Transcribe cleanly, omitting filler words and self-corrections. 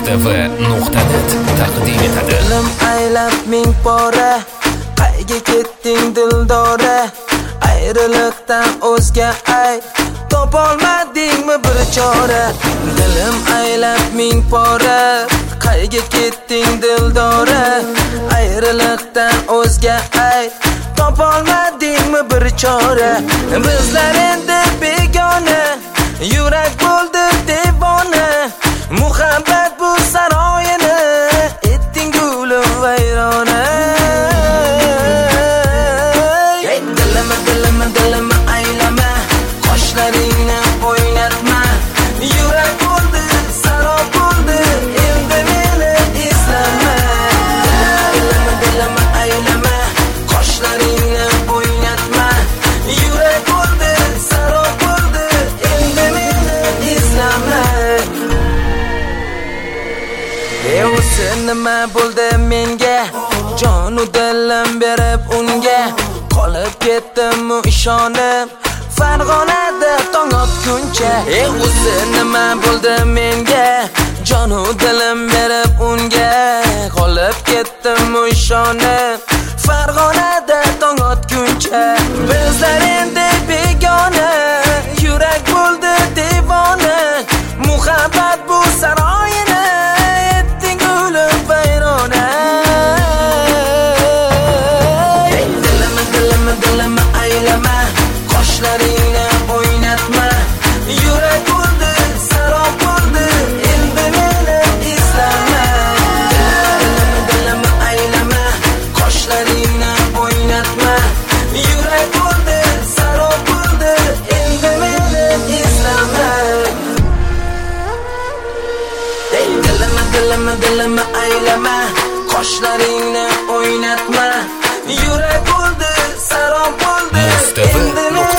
mustv.net taqdim etadi. Dilim aylab ming pora, qayga ketding dildora? Ayriliqdan o'zga ay, topolmadingmi bir chora? Dilim aylab ming pora, qayga ketding dildora? Ayriliqdan o'zga ay, topolmadingmi bir chora? Bizlar endi begona, yurak bo'ldi devona. Muhabbat bu saroyini etding gulum vayrona. Dilimi aylama, qoshlaringni o'ynatma. Yurak bo'ldi, sarob bo'ldi, endi meni eslama. Dilimi aylama, qoshlaringni o'ynatma. Yurak bo'ldi, sarob bo'ldi, endi meni eslama. Sen nima bo'ldi menga? Jonu dilim berib unga, qolib ketdim ishonib Farg'onada tong otguncha. O'zi nima bo'ldi menga? Jonu dilim berib unga, qolib ketdim ishonib Farg'onada tong otguncha. Bizlar endi begona, yurak bo'ldi devona. Muhabbat bu saroyini etding gulum vayrona. Dilimi aylama, qoshlaringni o'ynatma. Yurak bo'ldi, sarob bo'ldi, endi meni eslama. Dilimi aylama, qoshlaringni o'ynatma. Yurak bo'ldi, sarob bo'ldi, endi meni eslama. Dilimi aylama, qoshlaringni o'ynatma. Yurak bo'ldi, sarob bo'ldi, endi meni